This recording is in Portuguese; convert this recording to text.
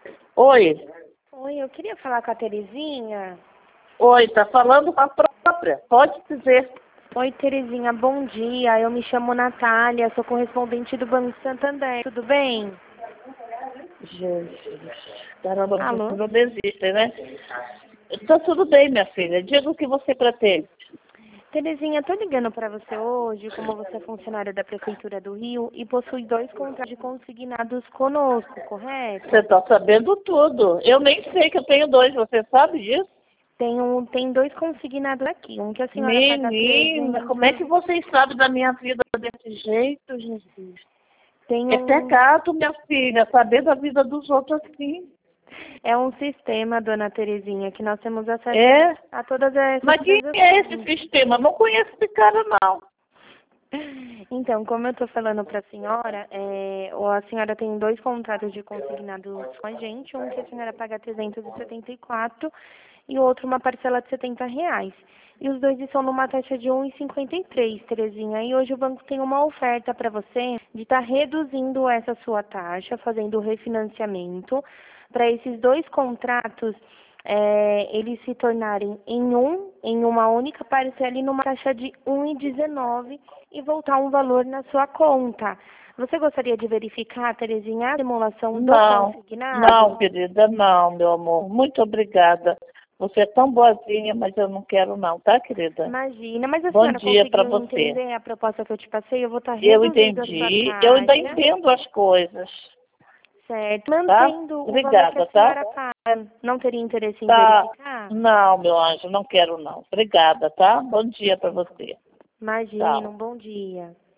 Oi. Oi, eu queria falar com a Terezinha. Oi, tá falando com a própria. Pode dizer. Oi, Terezinha, bom dia. Eu me chamo Natália, sou correspondente do Banco Santander. Tudo bem? Jesus. Caramba, Alô? não desiste, né? Tá tudo bem, minha filha. Diga o que você pretende. Terezinha, tô ligando para você hoje, como você é funcionária da Prefeitura do Rio e possui 2 contratos de consignados conosco, correto? Você tá sabendo tudo. Eu nem sei que eu tenho 2. Você sabe disso? Tem 2 consignados aqui, um que a senhora paga Menina, como é que 300, vocês sabem da minha vida desse jeito, Jesus? tem É um pecado, minha filha, saber da vida dos outros assim. é um sistema, dona Terezinha, que nós temos acesso É? a todas essas Mas quem é esse transações. sistema? Não conheço esse cara, não. Então, como eu estou falando para a senhora, a senhora tem 2 contratos de consignados com a gente, um que a senhora paga 374 e o outro uma parcela de R$ 70. E os dois estão numa taxa de 1,53, Terezinha. E hoje o banco tem uma oferta para você de estar reduzindo essa sua taxa, fazendo o refinanciamento, para esses 2 contratos eles se tornarem em uma única parcela e numa taxa de 1,19 e voltar um valor na sua conta. Você gostaria de verificar, Terezinha, a simulação do Não, não, consignado? querida, não, meu amor. Muito obrigada. Você é tão boazinha, mas eu não quero não, tá, querida? Imagina, mas a Bom senhora dia para conseguiu você. entender a proposta que eu te passei? Eu vou estar Eu reduzindo a sua entendi, eu ainda taxa, entendo as coisas, certo? tá? Mantendo o valor que a Obrigada, tá? senhora paga. Não teria interesse em Tá. verificar? Não, meu anjo, não quero não. Obrigada, tá? Bom dia para você. Imagina, Tchau. um bom dia.